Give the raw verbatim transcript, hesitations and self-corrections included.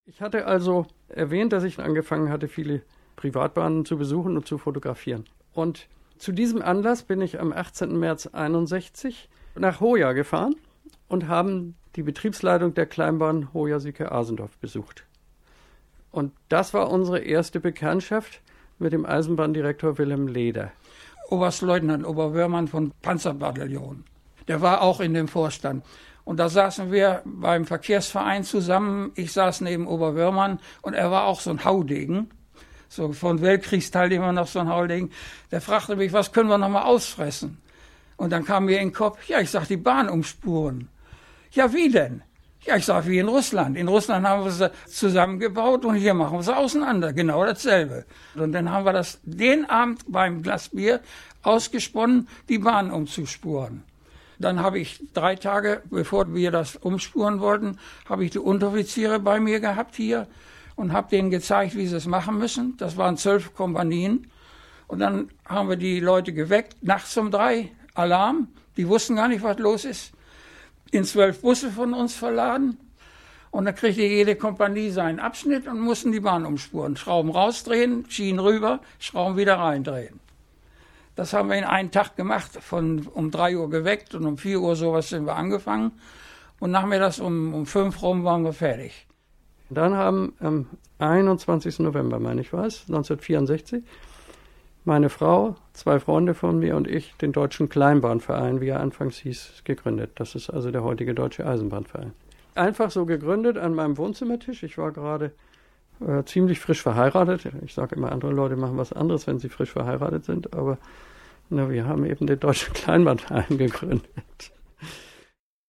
Ich hatte also erwähnt, dass ich angefangen hatte, viele Privatbahnen zu besuchen und zu fotografieren. Und zu diesem Anlass bin ich am achtzehnten März einundsechzig nach Hoya gefahren und haben die Betriebsleitung der Kleinbahn Hoya-Süke-Asendorf besucht. Und das war unsere erste Bekanntschaft mit dem Eisenbahndirektor Wilhelm Leder. Oberstleutnant Oberwörmann von Panzerbataillon. Der war auch in dem Vorstand. Und da saßen wir beim Verkehrsverein zusammen. Ich saß neben Oberwörmann und er war auch so ein Haudegen. So von Weltkriegsteilnehmern noch so ein Haudegen. Der fragte mich, was können wir noch mal ausfressen? Und dann kam mir in den Kopf, ja, ich sag, die Bahn umspuren. Ja, wie denn? Ja, ich sag, wie in Russland. In Russland haben wir sie zusammengebaut und hier machen wir sie auseinander. Genau dasselbe. Und dann haben wir das den Abend beim Glas Bier ausgesponnen, die Bahn umzuspuren. Dann habe ich drei Tage, bevor wir das umspuren wollten, habe ich die Unteroffiziere bei mir gehabt hier und habe denen gezeigt, wie sie es machen müssen. Das waren zwölf Kompanien. Und dann haben wir die Leute geweckt, nachts um drei, Alarm. Die wussten gar nicht, was los ist. In zwölf Busse von uns verladen. Und dann kriegte jede Kompanie seinen Abschnitt und mussten die Bahn umspuren. Schrauben rausdrehen, Schienen rüber, Schrauben wieder reindrehen. Das haben wir in einem Tag gemacht, von um drei Uhr geweckt und um vier Uhr sowas sind wir angefangen. Und nachmittags um, um fünf rum waren wir fertig. Dann haben am einundzwanzigsten November, meine ich was, neunzehnhundertvierundsechzig, meine Frau, zwei Freunde von mir und ich den Deutschen Kleinbahnverein, wie er anfangs hieß, gegründet. Das ist also der heutige Deutsche Eisenbahnverein. Einfach so gegründet an meinem Wohnzimmertisch. Ich war gerade äh, ziemlich frisch verheiratet. Ich sage immer, andere Leute machen was anderes, wenn sie frisch verheiratet sind. Aber na, wir haben eben den Deutschen Kleinbahnverein gegründet.